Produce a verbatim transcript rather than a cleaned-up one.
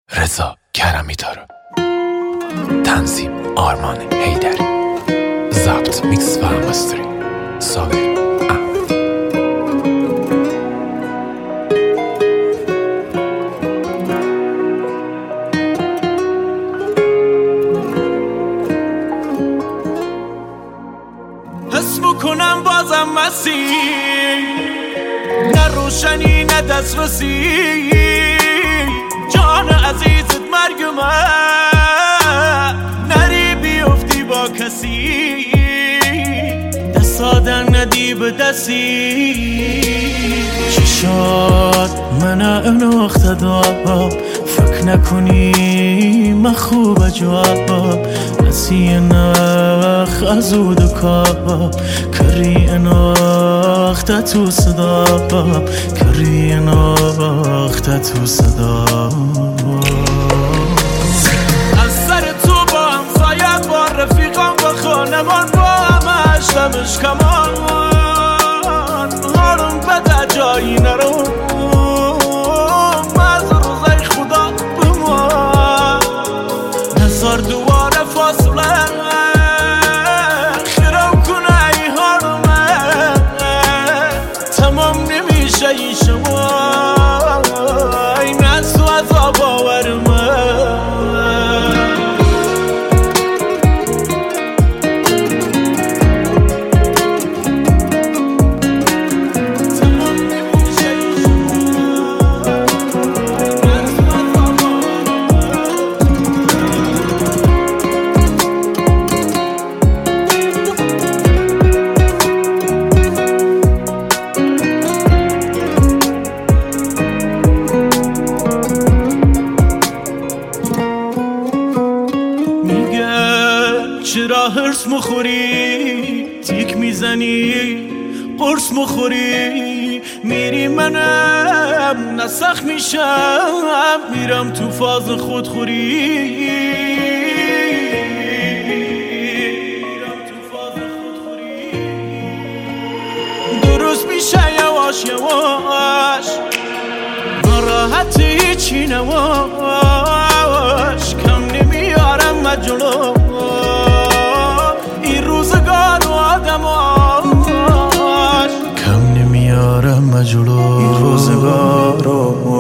رضا کرمی داره. تنظیم آرمان حیدری. ضبط میکس و مستری صابر احمد. حس بکنم بازم مسیر، نه روشنی نه دسترسی، جان عزیزت مرگ من، نری بیفتی با کسی، دست آدن ندی به دستی. چشات من اناخت دار، فکر نکنی من خوب جواب، نسی نخ ازود کار، کری اناخت تو صدا، کری اناخت تو صدا. از سر تو با همسایت، با رفیقان، با خانمان، با همش دمش کمان، حالم بده جایی نرو، از روزای خدا بمان نزار دواره فاصله، خیرم کنه ای حالمه، تمام نمیشه این شما، این از تو عذاب آورمه. چرا هرس مخوری، تیک میزنی، قرص مخوری، میری منم نسخ میشم، میرم تو فاز خودخوری، میرم تو فاز خودخوری. درست میشه یواش یواش، ناراحتی چی نواش، کم نمیارم مجلو این روزگار و آدماش، کم نمیارم مجلو این روزگار و